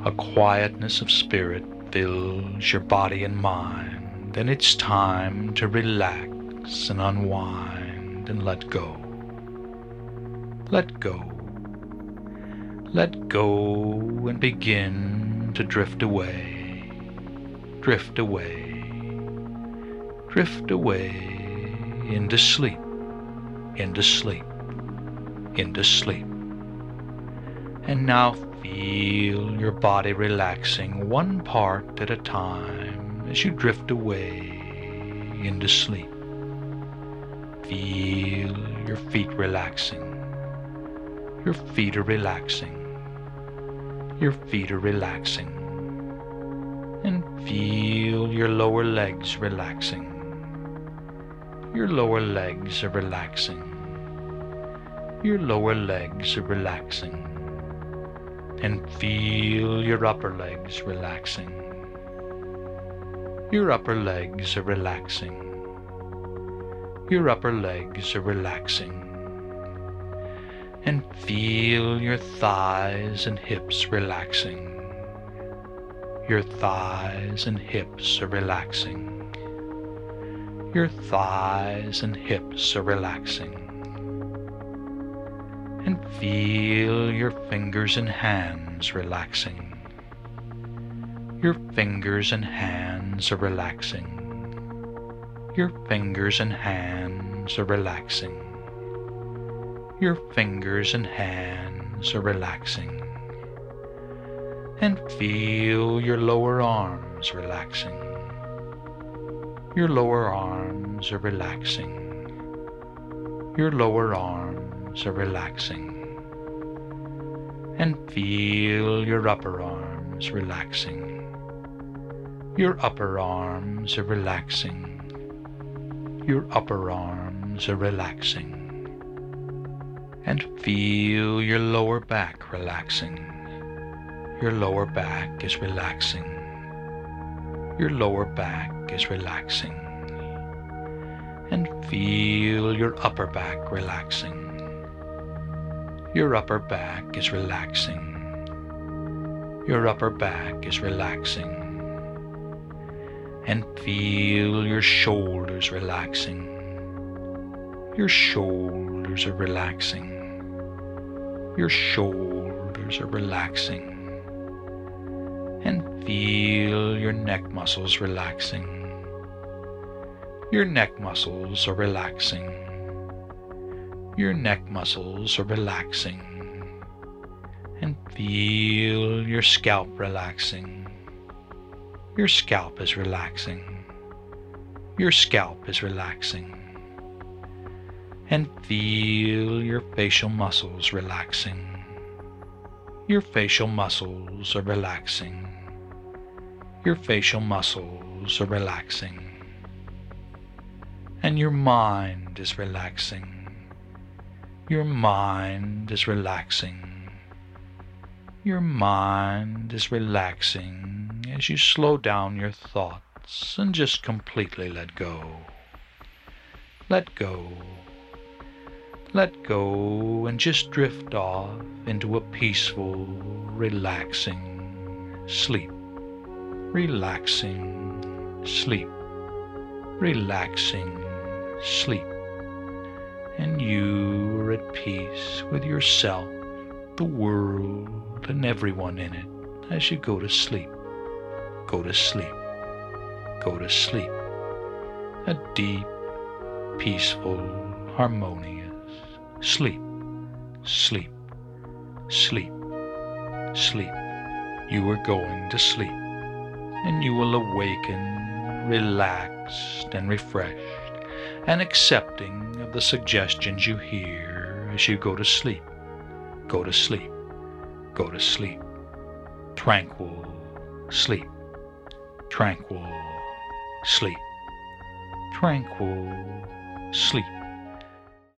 A quietness of spirit fills your body and mind, and it's time to relax and unwind and let go. Let go. Let go and begin to drift away. Drift away. Drift away into sleep. Into sleep. Into sleep. And now feel your body relaxing one part at a time as you drift away into sleep. Feel your feet relaxing. Your feet are relaxing. Your feet are relaxing. And feel your lower legs relaxing. Your lower legs are relaxing. Your lower legs are relaxing. And feel your upper legs relaxing. Your upper legs are relaxing. Your upper legs are relaxing. And feel your thighs and hips relaxing. Your thighs and hips are relaxing. Your thighs and hips are relaxing. And feel your fingers and hands relaxing. Your fingers and hands are relaxing. Your fingers and hands are relaxing. Your fingers and hands are relaxing. And feel your lower arms relaxing. Your lower arms are relaxing. Your lower arms are relaxing. And feel your upper arms relaxing. Your upper arms are relaxing. Your upper arms are relaxing. And feel your lower back relaxing. Your lower back is relaxing. Your lower back is relaxing. And feel your upper back relaxing. Your upper back is relaxing. Your upper back is relaxing. And feel your shoulders relaxing. Your shoulders are relaxing. Your shoulders are relaxing. And feel your neck muscles relaxing. Your neck muscles are relaxing. Your neck muscles are relaxing. And feel your scalp relaxing. Your scalp is relaxing. Your scalp is relaxing. And feel your facial muscles relaxing. Your facial muscles are relaxing. Your facial muscles are relaxing. And your mind is relaxing. Your mind is relaxing. Your mind is relaxing as you slow down your thoughts and just completely let go. Let go. Let go and just drift off into a peaceful, relaxing sleep. Relaxing sleep. Relaxing sleep. And you are at peace with yourself, the world, and everyone in it as you go to sleep. Go to sleep. Go to sleep. A deep, peaceful, harmonious sleep. Sleep. Sleep. Sleep. You are going to sleep, and you will awaken relaxed and refreshed and accepting of the suggestions you hear as you go to sleep. Go to sleep. Go to sleep. Tranquil sleep. Tranquil sleep. Tranquil sleep.